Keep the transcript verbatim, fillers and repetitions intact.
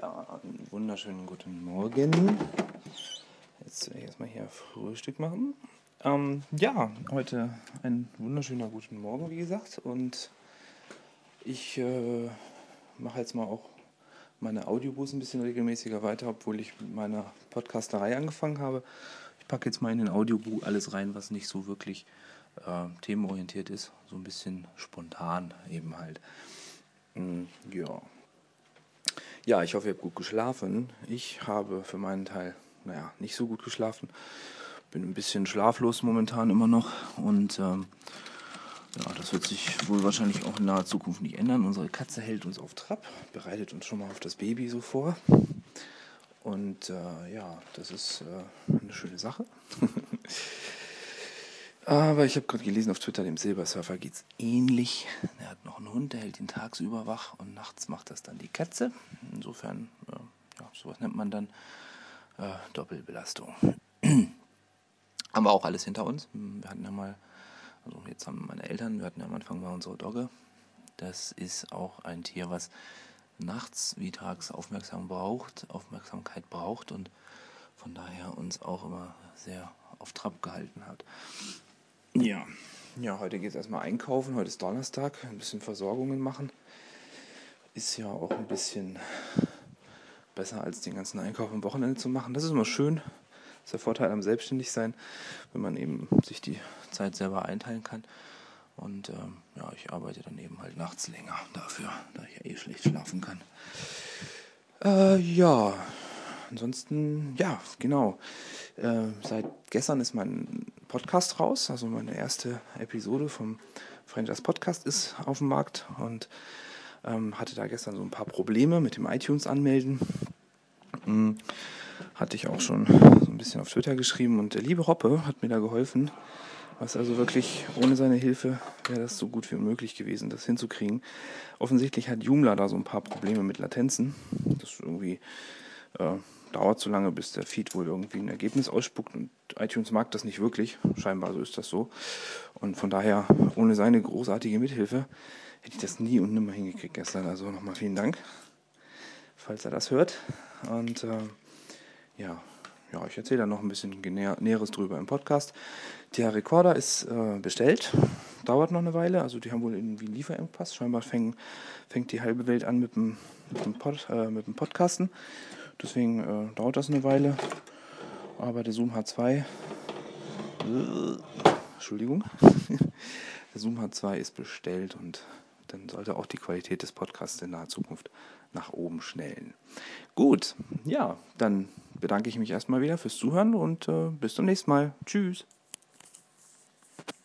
Ja, einen wunderschönen guten Morgen. Jetzt werde ich erstmal hier Frühstück machen. Ähm, ja, heute ein wunderschöner guten Morgen, wie gesagt. Und ich äh, mache jetzt mal auch meine Audiobooks ein bisschen regelmäßiger weiter, obwohl ich mit meiner Podcasterei angefangen habe. Ich packe jetzt mal in den Audiobook alles rein, was nicht so wirklich äh, themenorientiert ist. So ein bisschen spontan eben halt. Mm, ja. Ja, ich hoffe, ihr habt gut geschlafen. Ich habe für meinen Teil, naja, nicht so gut geschlafen. Bin ein bisschen schlaflos momentan immer noch. Und ähm, ja, das wird sich wohl wahrscheinlich auch in naher Zukunft nicht ändern. Unsere Katze hält uns auf Trab, bereitet uns schon mal auf das Baby so vor. Und äh, ja, das ist äh, eine schöne Sache. Aber ich habe gerade gelesen auf Twitter, dem Silbersurfer geht es ähnlich. Er hat noch einen Hund, der hält ihn tagsüber wach und nachts macht das dann die Katze. Insofern, äh, ja, sowas nennt man dann äh, Doppelbelastung. Haben wir auch alles hinter uns. Wir hatten ja mal, also jetzt haben meine Eltern, wir hatten ja am Anfang mal unsere Dogge. Das ist auch ein Tier, was nachts wie tags aufmerksam braucht, Aufmerksamkeit braucht und von daher uns auch immer sehr auf Trab gehalten hat. Ja, ja, heute geht es erstmal einkaufen. Heute ist Donnerstag, ein bisschen Versorgungen machen. Ist ja auch ein bisschen besser, als den ganzen Einkauf am Wochenende zu machen. Das ist immer schön. Das ist der Vorteil am Selbstständigsein, wenn man eben sich die Zeit selber einteilen kann. Und ähm, ja, ich arbeite dann eben halt nachts länger dafür, da ich ja eh schlecht schlafen kann. Äh, ja, ansonsten, ja, genau. Äh, seit gestern ist mein Podcast raus, also meine erste Episode vom Franchise Podcast ist auf dem Markt und ähm, hatte da gestern so ein paar Probleme mit dem iTunes anmelden. Hm, hatte ich auch schon so ein bisschen auf Twitter geschrieben und der liebe Hoppe hat mir da geholfen. Was also wirklich, ohne seine Hilfe wäre das so gut wie unmöglich gewesen, das hinzukriegen. Offensichtlich hat Joomla da so ein paar Probleme mit Latenzen. Das irgendwie äh, dauert so lange, bis der Feed wohl irgendwie ein Ergebnis ausspuckt und iTunes mag das nicht wirklich. Scheinbar so ist das so. Und von daher, ohne seine großartige Mithilfe, hätte ich das nie und nimmer hingekriegt gestern. Also nochmal vielen Dank, falls er das hört. Und äh, ja, ja, ich erzähle da noch ein bisschen Näher, Näheres drüber im Podcast. Der Rekorder ist äh, bestellt, dauert noch eine Weile, also die haben wohl irgendwie einen Lieferengpass. Scheinbar fäng, fängt die halbe Welt an mit dem, mit dem, Pod, äh, mit dem Podcasten. Deswegen äh, dauert das eine Weile. Aber der Zoom H zwei, äh, Entschuldigung, der Zoom H zwei ist bestellt und dann sollte auch die Qualität des Podcasts in naher Zukunft nach oben schnellen. Gut, ja, dann bedanke ich mich erstmal wieder fürs Zuhören und äh, bis zum nächsten Mal. Tschüss.